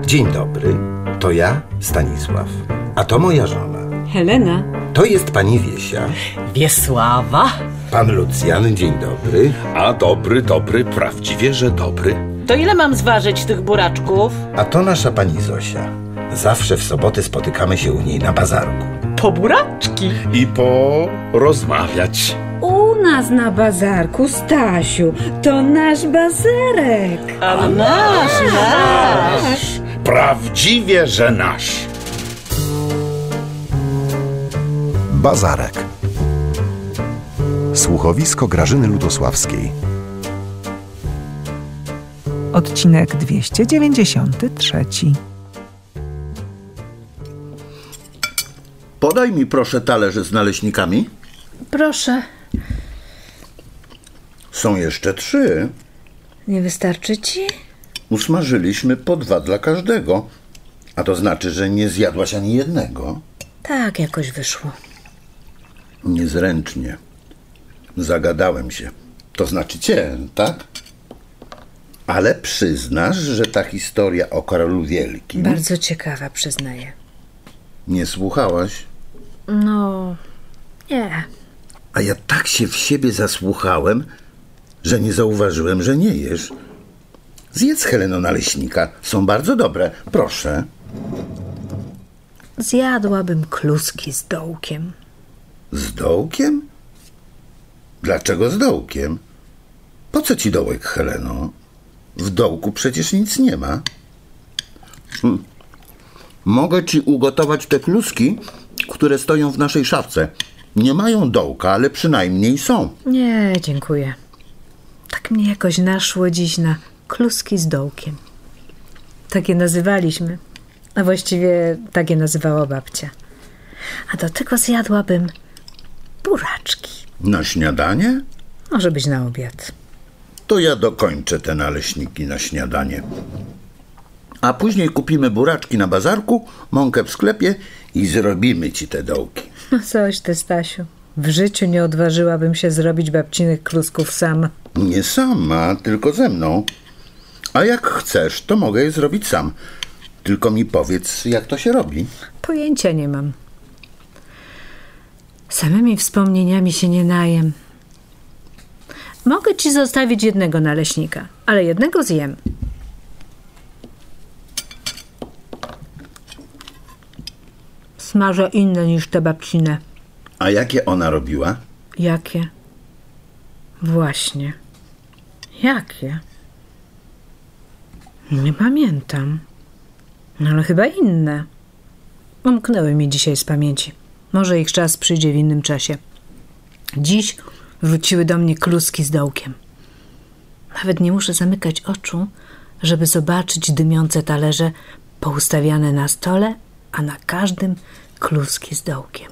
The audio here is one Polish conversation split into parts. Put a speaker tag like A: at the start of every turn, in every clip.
A: Dzień dobry, to ja, Stanisław, a to moja żona.
B: Helena.
A: To jest pani Wiesia.
C: Wiesława.
A: Pan Lucjan, dzień dobry.
D: A dobry, prawdziwie, że dobry.
C: To ile mam zważyć tych buraczków?
A: A to nasza pani Zosia. Zawsze w soboty spotykamy się u niej na bazarku.
C: Po buraczki.
D: I porozmawiać.
B: U nas na bazarku, Stasiu, to nasz bazarek.
C: A nasz.
D: Prawdziwie, że nasz.
E: Bazarek. Słuchowisko Grażyny Ludosławskiej.
F: Odcinek 293.
G: Podaj mi proszę talerze z naleśnikami.
B: Proszę.
G: Są jeszcze 3.
B: Nie wystarczy ci?
G: Usmażyliśmy po 2 dla każdego. A to znaczy, że nie zjadłaś ani jednego.
B: Tak jakoś wyszło.
G: Niezręcznie. Zagadałem się. To znaczy cię, tak? Ale przyznasz, że ta historia o Karolu Wielkim...
B: Bardzo ciekawa, przyznaję.
G: Nie słuchałaś?
B: No, nie.
G: A ja tak się w siebie zasłuchałem, że nie zauważyłem, że nie jesz. Zjedz, Heleno, naleśnika. Są bardzo dobre. Proszę.
B: Zjadłabym kluski z dołkiem.
G: Z dołkiem? Dlaczego z dołkiem? Po co ci dołek, Heleno? W dołku przecież nic nie ma. Mogę ci ugotować te kluski, które stoją w naszej szafce. Nie mają dołka, ale przynajmniej są.
B: Nie, dziękuję. Tak mnie jakoś naszło dziś na kluski z dołkiem. Tak je nazywaliśmy. A właściwie tak je nazywała babcia. A do tego zjadłabym buraczki.
G: Na śniadanie?
B: Może być na obiad.
G: To ja dokończę te naleśniki na śniadanie. A później kupimy buraczki na bazarku, mąkę w sklepie i zrobimy ci te dołki.
B: No coś ty, Stasiu. W życiu nie odważyłabym się zrobić babcinych klusków sama.
G: Nie sama, tylko ze mną. A jak chcesz, to mogę je zrobić sam. Tylko mi powiedz, jak to się robi.
B: Pojęcia nie mam. Samymi wspomnieniami się nie najem. Mogę ci zostawić jednego naleśnika, ale jednego zjem. Smażę inne niż te babcine.
G: A jakie ona robiła?
B: Jakie? Właśnie. Jakie? Nie pamiętam. No ale chyba inne. Umknęły mi dzisiaj z pamięci. Może ich czas przyjdzie w innym czasie. Dziś wróciły do mnie kluski z dołkiem. Nawet nie muszę zamykać oczu, żeby zobaczyć dymiące talerze poustawiane na stole, a na każdym kluski z dołkiem.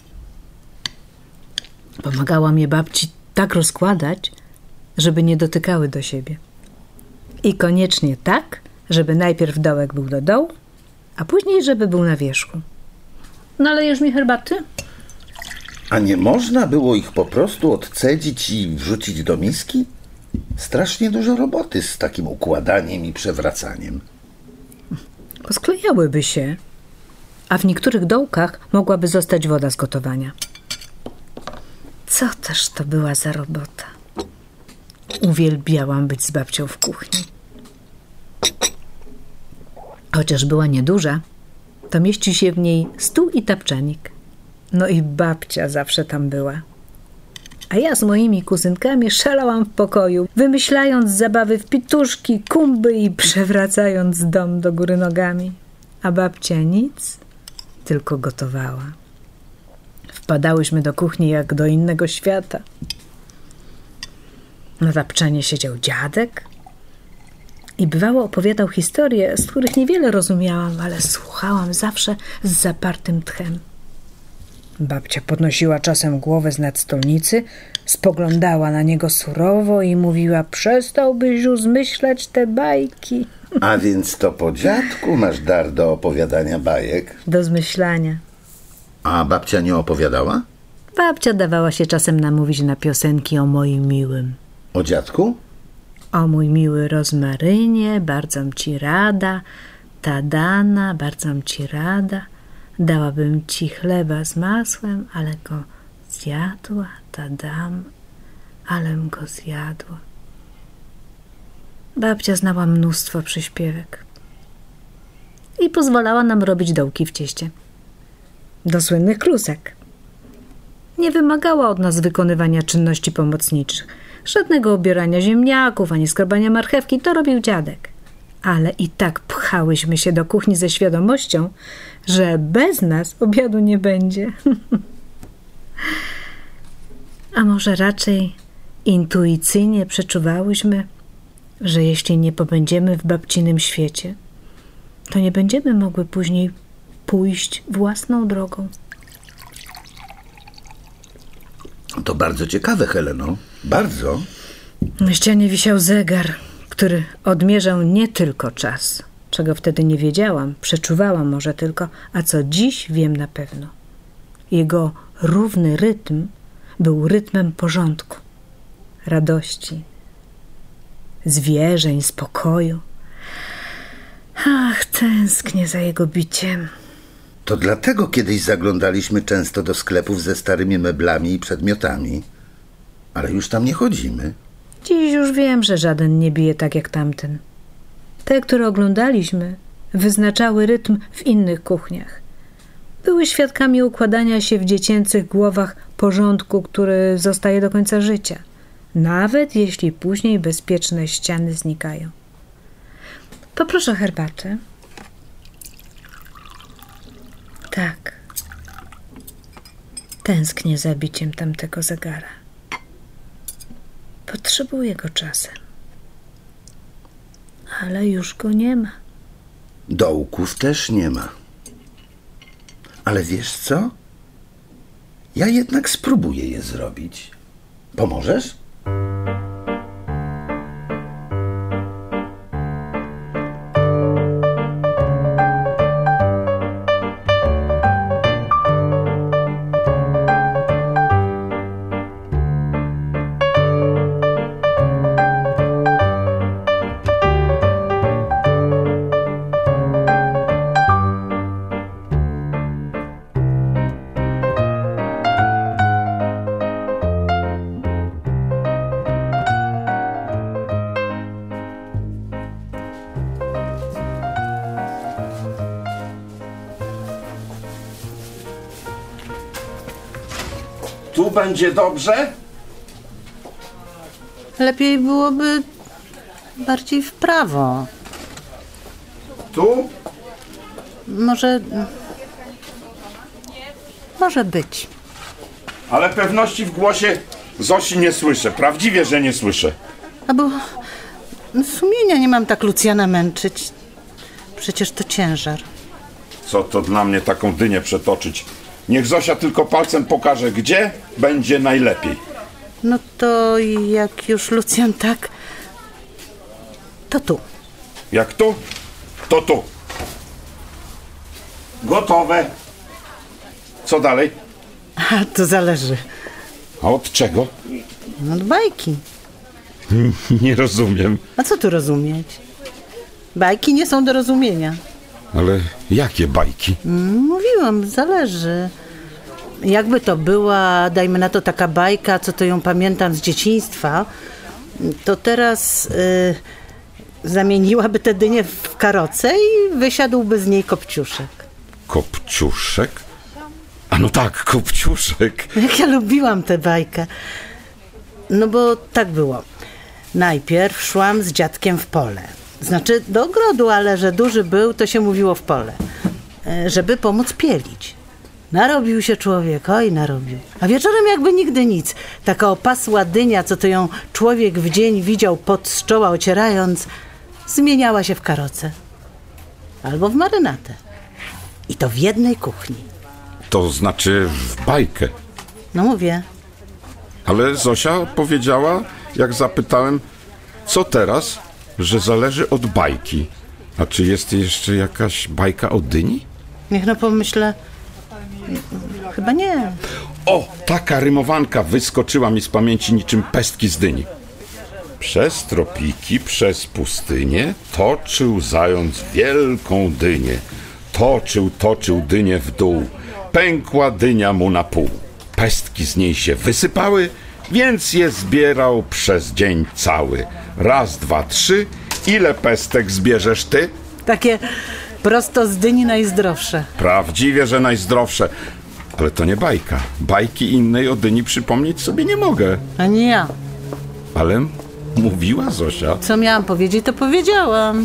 B: Pomagała mnie babci tak rozkładać, żeby nie dotykały do siebie. I koniecznie tak, żeby najpierw dołek był do dołu, a później, żeby był na wierzchu. Nalejesz mi herbaty?
G: A nie można było ich po prostu odcedzić i wrzucić do miski? Strasznie dużo roboty z takim układaniem i przewracaniem.
B: Posklejałyby się, a w niektórych dołkach mogłaby zostać woda z gotowania. Co też to była za robota? Uwielbiałam być z babcią w kuchni. Chociaż była nieduża, to mieści się w niej stół i tapczanik. No i babcia zawsze tam była. A ja z moimi kuzynkami szalałam w pokoju, wymyślając zabawy w pituszki, kumby i przewracając dom do góry nogami. A babcia nic, tylko gotowała. Wpadałyśmy do kuchni jak do innego świata. Na tapczanie siedział dziadek i bywało opowiadał historie, z których niewiele rozumiałam, ale słuchałam zawsze z zapartym tchem. Babcia podnosiła czasem głowę z nad stolnicy, spoglądała na niego surowo i mówiła: przestałbyś już zmyślać te bajki.
G: A więc to po dziadku masz dar do opowiadania bajek?
B: Do zmyślania.
G: A babcia nie opowiadała?
B: Babcia dawała się czasem namówić na piosenki o moim miłym.
G: O dziadku?
B: O mój miły rozmarynie, bardzo ci rada, Tadana, badzam ci rada, dałabym ci chleba z masłem, ale go zjadła, tadam, alem go zjadła. Babcia znała mnóstwo przyśpiewek i pozwalała nam robić dołki w cieście. Do słynnych klusek. Nie wymagała od nas wykonywania czynności pomocniczych. Żadnego obierania ziemniaków, ani skrobania marchewki, to robił dziadek. Ale i tak pchałyśmy się do kuchni ze świadomością, że bez nas obiadu nie będzie. A może raczej intuicyjnie przeczuwałyśmy, że jeśli nie pobędziemy w babcinym świecie, to nie będziemy mogły później pójść własną drogą.
G: To bardzo ciekawe, Heleno. Bardzo.
B: Na ścianie wisiał zegar, który odmierzał nie tylko czas, czego wtedy nie wiedziałam, przeczuwałam może tylko, a co dziś wiem na pewno. Jego równy rytm był rytmem porządku, radości, zwierzeń, spokoju. Ach, tęsknię za jego biciem.
G: To dlatego kiedyś zaglądaliśmy często do sklepów ze starymi meblami i przedmiotami. Ale już tam nie chodzimy.
B: Dziś już wiem, że żaden nie bije tak jak tamten. Te, które oglądaliśmy, wyznaczały rytm w innych kuchniach. Były świadkami układania się w dziecięcych głowach porządku, który zostaje do końca życia, nawet jeśli później bezpieczne ściany znikają. Poproszę herbatę. Tak. Tęsknię za biciem tamtego zegara. Potrzebuję go czasem. Ale już go nie ma.
G: Dołków też nie ma. Ale wiesz co? Ja jednak spróbuję je zrobić. Pomożesz?
D: Tu będzie dobrze?
C: Lepiej byłoby bardziej w prawo.
D: Tu?
C: Może być.
D: Ale pewności w głosie Zosi nie słyszę. Prawdziwie, że nie słyszę.
C: Albo sumienia nie mam tak Lucjana męczyć. Przecież to ciężar.
D: Co to dla mnie taką dynię przetoczyć? Niech Zosia tylko palcem pokaże, gdzie będzie najlepiej.
C: No to jak już Lucjan tak, to tu.
D: Jak tu, to tu. Gotowe. Co dalej?
C: A to zależy.
D: A od czego?
C: Od bajki.
D: Nie rozumiem.
C: A co tu rozumieć? Bajki nie są do rozumienia.
D: Ale jakie bajki?
C: Mówiłam, zależy. Jakby to była, dajmy na to, taka bajka, co to ją pamiętam z dzieciństwa, to teraz zamieniłaby tę dynię w karocę i wysiadłby z niej Kopciuszek.
D: Kopciuszek? A no tak, Kopciuszek.
C: Jak ja lubiłam tę bajkę. No bo tak było. Najpierw szłam z dziadkiem w pole. Znaczy do ogrodu, ale że duży był, to się mówiło w pole. Żeby pomóc pielić. Narobił się człowiek, oj narobił. A wieczorem jakby nigdy nic. Taka opasła dynia, co to ją człowiek w dzień widział pot z czoła ocierając, zmieniała się w karocę. Albo w marynatę. I to w jednej kuchni.
D: To znaczy w bajkę.
C: No mówię.
D: Ale Zosia powiedziała, jak zapytałem, co teraz, że zależy od bajki. A czy jest jeszcze jakaś bajka o dyni?
C: Niech no pomyślę. Chyba nie.
D: O, taka rymowanka wyskoczyła mi z pamięci niczym pestki z dyni. Przez tropiki, przez pustynię toczył zając wielką dynię. Toczył dynię w dół. Pękła dynia mu na pół. Pestki z niej się wysypały, więc je zbierał przez dzień cały. Raz, dwa, trzy. Ile pestek zbierzesz ty?
C: Takie prosto z dyni najzdrowsze.
D: Prawdziwie, że najzdrowsze. Ale to nie bajka. Bajki innej o dyni przypomnieć sobie nie mogę.
C: Ani ja.
D: Ale mówiła Zosia.
C: Co miałam powiedzieć, to powiedziałam.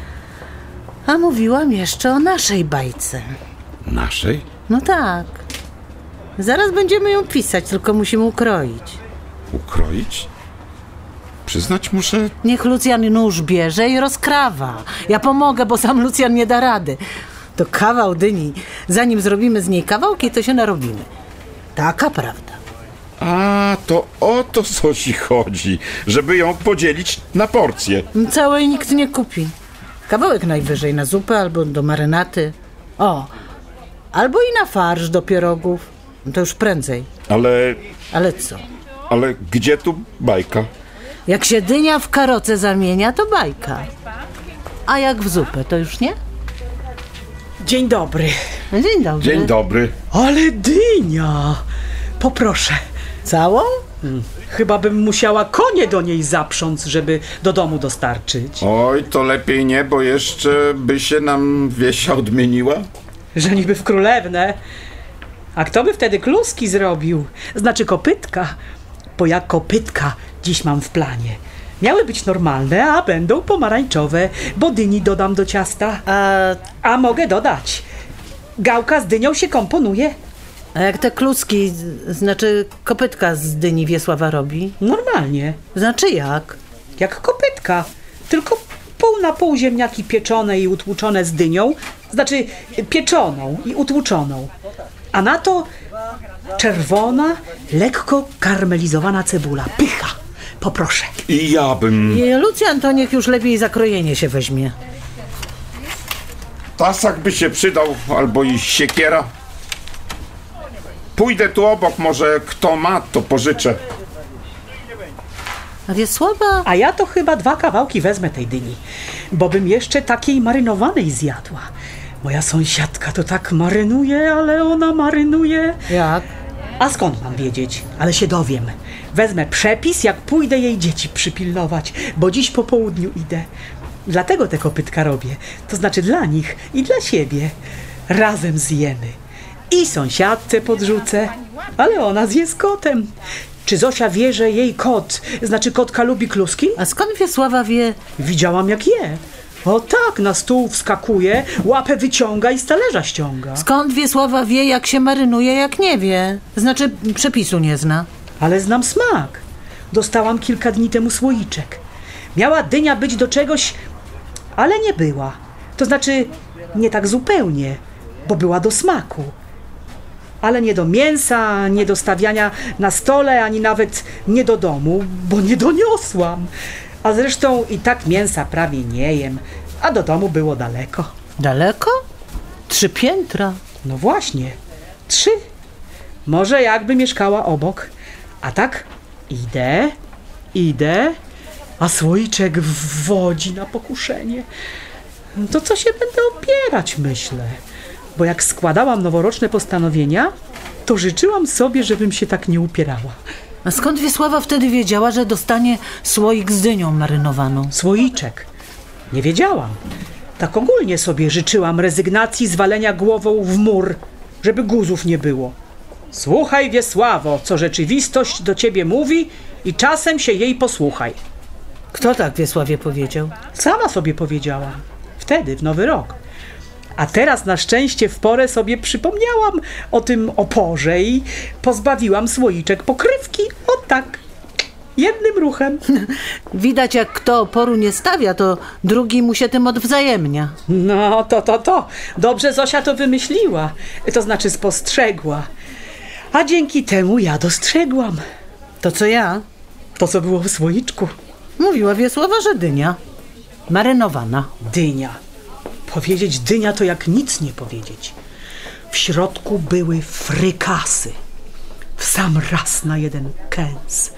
C: A mówiłam jeszcze o naszej bajce.
D: Naszej?
C: No tak. Zaraz będziemy ją pisać, tylko musimy ukroić.
D: Ukroić? Przyznać muszę...
C: Niech Lucjan nóż bierze i rozkrawa. Ja pomogę, bo sam Lucjan nie da rady. To kawał dyni. Zanim zrobimy z niej kawałki, to się narobimy. Taka prawda.
D: A, to o to Zosi chodzi. Żeby ją podzielić na porcje.
C: Całej nikt nie kupi. Kawałek najwyżej na zupę albo do marynaty. O, albo i na farsz do pierogów. To już prędzej.
D: Ale
C: co?
D: Ale gdzie tu bajka?
C: Jak się dynia w karocę zamienia, to bajka. A jak w zupę, to już nie?
H: Dzień dobry.
C: Dzień dobry.
D: Dzień dobry.
H: Ale dynia! Poproszę.
C: Całą?
H: Chyba bym musiała konie do niej zaprząc, żeby do domu dostarczyć.
D: Oj, to lepiej nie, bo jeszcze by się nam Wiesia odmieniła.
H: Że niby w królewnę. A kto by wtedy kluski zrobił? Znaczy kopytka. Bo ja kopytka dziś mam w planie. Miały być normalne, a będą pomarańczowe, bo dyni dodam do ciasta. A mogę dodać. Gałka z dynią się komponuje.
C: A jak te kluski, znaczy kopytka z dyni Wiesława robi?
H: Normalnie.
C: Znaczy jak?
H: Jak kopytka. Tylko pół na pół ziemniaki pieczone i utłuczone z dynią. Znaczy pieczoną i utłuczoną. A na to czerwona, lekko karmelizowana cebula. Pycha. Poproszę.
D: I ja bym...
C: I Lucjan to niech już lepiej za krojenie się weźmie.
D: Tasak by się przydał, albo i siekiera. Pójdę tu obok, może kto ma, to pożyczę.
C: A Wiesława...
H: A ja to chyba 2 kawałki wezmę tej dyni, bo bym jeszcze takiej marynowanej zjadła. Moja sąsiadka to tak marynuje, ale ona marynuje...
C: Jak?
H: A skąd mam wiedzieć? Ale się dowiem. Wezmę przepis, jak pójdę jej dzieci przypilnować, bo dziś po południu idę. Dlatego te kopytka robię. To znaczy dla nich i dla siebie. Razem zjemy. I sąsiadce podrzucę, ale ona zje z kotem. Czy Zosia wie, że jej kot, znaczy kotka lubi kluski?
C: A skąd Wiesława wie?
H: Widziałam, jak je. O tak, na stół wskakuje, łapę wyciąga i z talerza ściąga.
C: Skąd Wiesława wie, jak się marynuje, jak nie wie? Znaczy przepisu nie zna.
H: Ale znam smak. Dostałam kilka dni temu słoiczek. Miała dynia być do czegoś, ale nie była. To znaczy nie tak zupełnie, bo była do smaku. Ale nie do mięsa, nie do stawiania na stole, ani nawet nie do domu, bo nie doniosłam. A zresztą i tak mięsa prawie nie jem, a do domu było daleko.
C: Daleko? 3 piętra.
H: No właśnie, 3. Może jakby mieszkała obok. A tak idę, a słoiczek wodzi na pokuszenie. To co się będę opierać, myślę. Bo jak składałam noworoczne postanowienia, to życzyłam sobie, żebym się tak nie upierała.
C: A skąd Wiesława wtedy wiedziała, że dostanie słoik z dynią marynowaną?
H: Słoiczek. Nie wiedziałam. Tak ogólnie sobie życzyłam rezygnacji z walenia głową w mur, żeby guzów nie było. Słuchaj, Wiesławo, co rzeczywistość do ciebie mówi i czasem się jej posłuchaj.
C: Kto tak Wiesławie powiedział?
H: Sama sobie powiedziałam. Wtedy, w Nowy Rok. A teraz na szczęście w porę sobie przypomniałam o tym oporze i pozbawiłam słoiczek pokrywki. O tak, jednym ruchem.
C: Widać, jak kto oporu nie stawia, to drugi mu się tym odwzajemnia.
H: No, to. Dobrze Zosia to wymyśliła. To znaczy spostrzegła. A dzięki temu ja dostrzegłam.
C: To co ja?
H: To, co było w słoiczku.
C: Mówiła Wiesława, że dynia. Marynowana.
H: Dynia. Powiedzieć dynia to jak nic nie powiedzieć. W środku były frykasy. W sam raz na jeden kęs.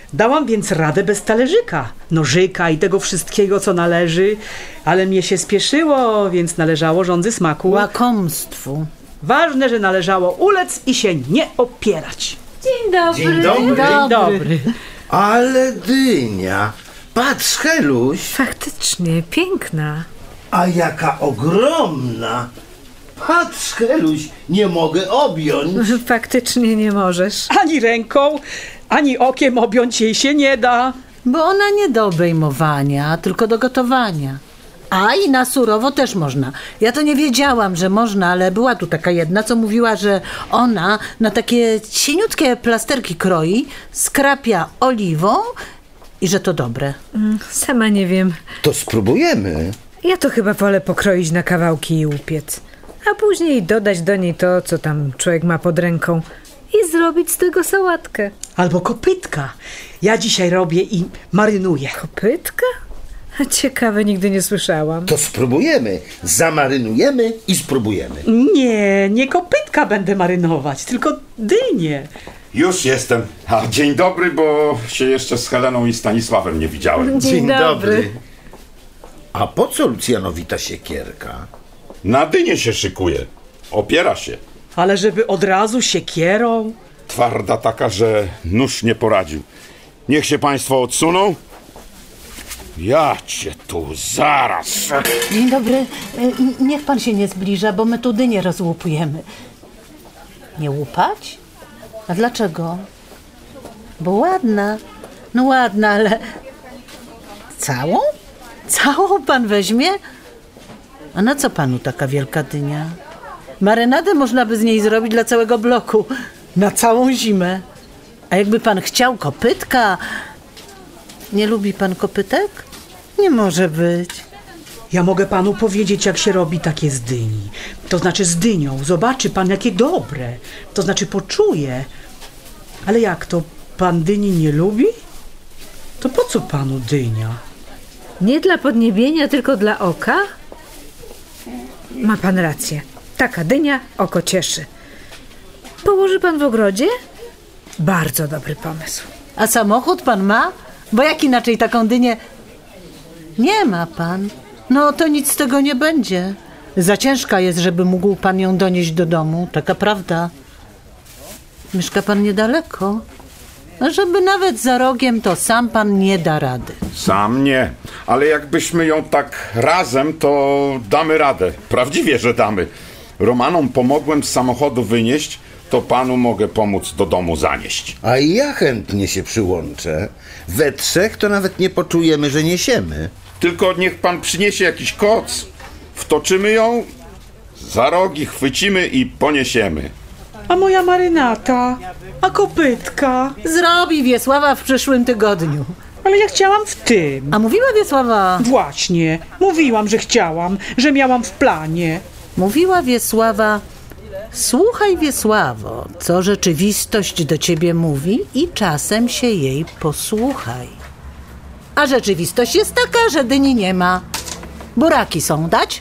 H: Dałam więc radę bez talerzyka, nożyka i tego wszystkiego, co należy, ale mnie się spieszyło, więc należało rządzy smaku.
C: Łakomstwu.
H: Ważne, że należało ulec i się nie opierać.
B: Dzień dobry.
A: Dzień dobry.
H: Dzień dobry.
A: Ale dynia. Patrz, Heluś.
B: Faktycznie, piękna.
A: A jaka ogromna. Patrz, Heluś, nie mogę objąć.
B: Faktycznie nie możesz.
H: Ani ręką, ani okiem objąć jej się nie da.
C: Bo ona nie do obejmowania, tylko do gotowania. A i na surowo też można. Ja to nie wiedziałam, że można, ale była tu taka jedna, co mówiła, że ona na takie cieniutkie plasterki kroi, skrapia oliwą i że to dobre.
B: Sama nie wiem.
A: To spróbujemy.
B: Ja to chyba wolę pokroić na kawałki i upiec. A później dodać do niej to, co tam człowiek ma pod ręką i zrobić z tego sałatkę.
H: Albo kopytka. Ja dzisiaj robię i marynuję.
B: Kopytka? Ciekawe, nigdy nie słyszałam.
A: To spróbujemy. Zamarynujemy i spróbujemy.
H: Nie kopytka będę marynować, tylko dynię.
D: Już jestem. A dzień dobry, bo się jeszcze z Heleną i Stanisławem nie widziałem.
B: Dzień dobry.
A: A po co Lucjanowi ta siekierka?
D: Na dynię się szykuje. Opiera się.
H: Ale żeby od razu siekierą?
D: Twarda taka, że nóż nie poradził. Niech się państwo odsuną. Ja cię tu zaraz.
C: Dzień dobry. Niech pan się nie zbliża, bo my tu dynię rozłupujemy. Nie łupać? A dlaczego? Bo ładna. No ładna, ale... Całą? Całą pan weźmie? A na co panu taka wielka dynia? Marynadę można by z niej zrobić dla całego bloku. Na całą zimę. A jakby pan chciał kopytka... Nie lubi pan kopytek? Nie może być.
H: Ja mogę panu powiedzieć, jak się robi takie z dyni. To znaczy z dynią. Zobaczy pan, jakie dobre. To znaczy poczuje. Ale jak to? Pan dyni nie lubi? To po co panu dynia?
B: Nie dla podniebienia, tylko dla oka? Ma pan rację. Taka dynia oko cieszy. Położy pan w ogrodzie? Bardzo dobry pomysł.
C: A samochód pan ma? Bo jak inaczej taką dynię... Nie ma pan. No to nic z tego nie będzie. Za ciężka jest, żeby mógł pan ją donieść do domu. Taka prawda. Mieszka pan niedaleko. A żeby nawet za rogiem, to sam pan nie da rady.
D: Sam nie. Ale jakbyśmy ją tak razem, to damy radę. Prawdziwie, że damy. Romanom pomogłem z samochodu wynieść, to panu mogę pomóc do domu zanieść.
A: A ja chętnie się przyłączę. We trzech to nawet nie poczujemy, że niesiemy.
D: Tylko niech pan przyniesie jakiś koc. Wtoczymy ją, za rogi chwycimy i poniesiemy.
H: A moja marynata? A kopytka?
C: Zrobi Wiesława w przyszłym tygodniu.
H: Ale ja chciałam w tym.
C: A mówiła Wiesława...
H: Właśnie. Mówiłam, że chciałam, że miałam w planie.
C: Mówiła Wiesława... Słuchaj, Wiesławo, co rzeczywistość do ciebie mówi i czasem się jej posłuchaj. A rzeczywistość jest taka, że dyni nie ma. Buraki są, dać?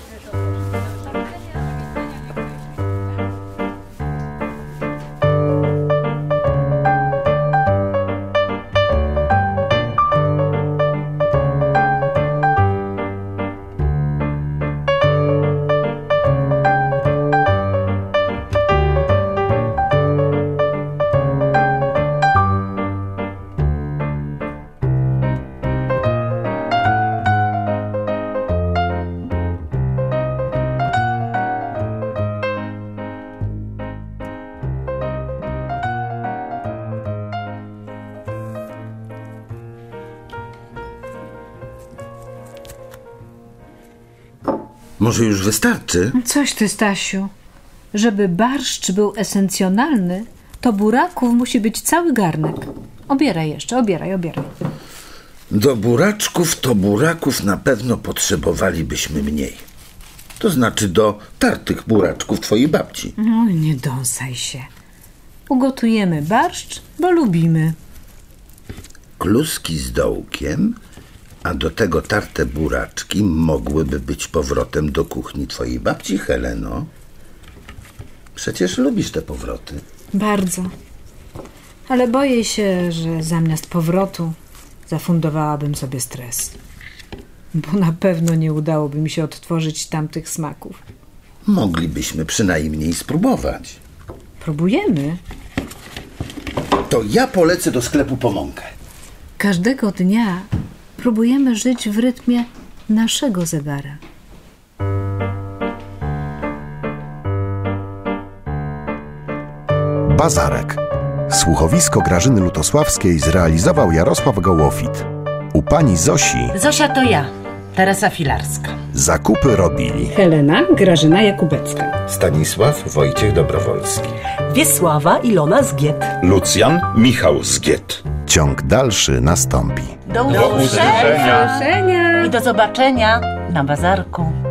A: Może już wystarczy?
B: Coś ty, Stasiu. Żeby barszcz był esencjonalny, to buraków musi być cały garnek. Obieraj jeszcze, obieraj.
A: Do buraków na pewno potrzebowalibyśmy mniej. To znaczy do tartych buraczków twojej babci.
B: No, nie dąsaj się. Ugotujemy barszcz, bo lubimy.
A: Kluski z dołkiem, a do tego tarte buraczki mogłyby być powrotem do kuchni twojej babci, Heleno. Przecież lubisz te powroty.
B: Bardzo. Ale boję się, że zamiast powrotu zafundowałabym sobie stres. Bo na pewno nie udałoby mi się odtworzyć tamtych smaków.
A: Moglibyśmy przynajmniej spróbować.
B: Próbujemy.
A: To ja polecę do sklepu po mąkę.
B: Każdego dnia próbujemy żyć w rytmie naszego zegara.
E: Bazarek. Słuchowisko Grażyny Lutosławskiej zrealizował Jarosław Gołofit. U pani Zosi
C: Zosia to ja, Teresa Filarska.
E: zakupy robili
I: Helena Grażyna Jakubecka,
J: Stanisław Wojciech Dobrowolski,
I: Wiesława Ilona Zgiet,
D: Lucjan Michał Zgiet.
E: Ciąg dalszy nastąpi.
C: Do
D: usłyszenia.
C: I do zobaczenia na bazarku.